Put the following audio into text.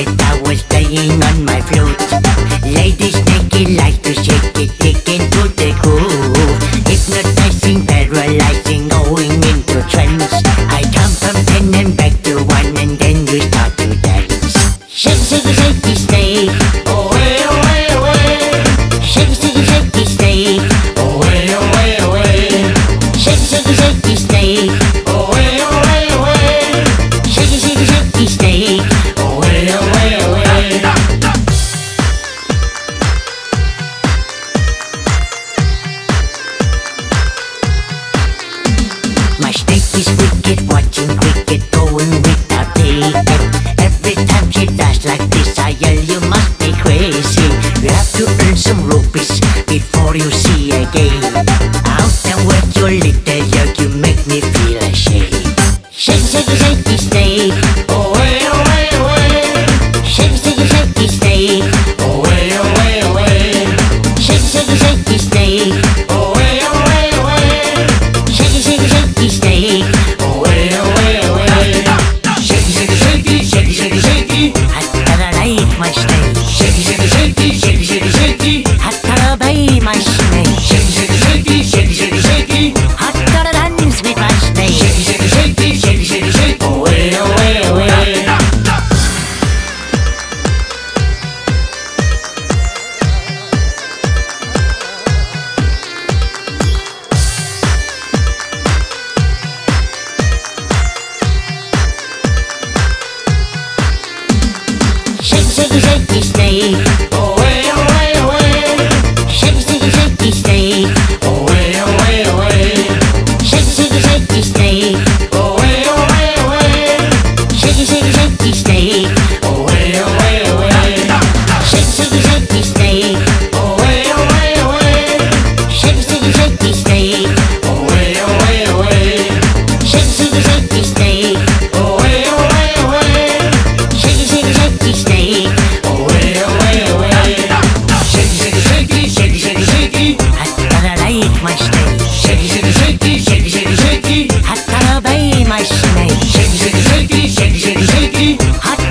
it, I was playing on my flute. Ladies naked like to shake it, taken to the groove. Hypnotizing, paralyzing, going into trance. I come from 10 and back to 1 and then we start to dance. Shake, shake, shake, snake. Away, away, away. Shake, shake, shake, snake. Away, away, away. Shake, shake, shake, snake. Away, away, away. Shake, shake, shake, snake. Away, away, away. My snake is wicked, watching cricket, going without ticket. Every time she does like this, I yell, you must be crazy. You have to earn some rupees before you see again. Out and work your little jerk, you make me feel ashamed. Shake, shake, shake, snake. Away, away, away. Shake, shake, shake, snake. Away, away, away. Shake, shake, shake, snake. Away, away, away. Shake, shake, shake, snake. Away, away, away. Shake, shake, shake, shake, shake, shake. I like my snake. Shake, shake, shake, shake, shake, shake. I obey my snake. Shake, shake, shake, shake, shake, shake. I gotta dance with my snake. Shake, shake, shake, shake, shake, shake. Away, away, away. Shake, shake, shake, snake. Away, away, away. Shake, shake, shake, snake. Away, away, away. Shake, shake, shake, snake. Away, away, away. Shake, shake, shake, snake. Away, away, away. Shake, shake, shake, snake. Away, away, away. Shake, shake, shake, snake. Away, away, away. Shake, shake, shake, snake. Away, away, away. Shake, shake, shake, snake. Away, away, away. Shake, shake, shake, shake, shake, shake. I gotta like my snake. Shake, shake, shake, shake, shake, shake. I gotta obey my snake. Shake, shake, shake, shake, shake, shake. I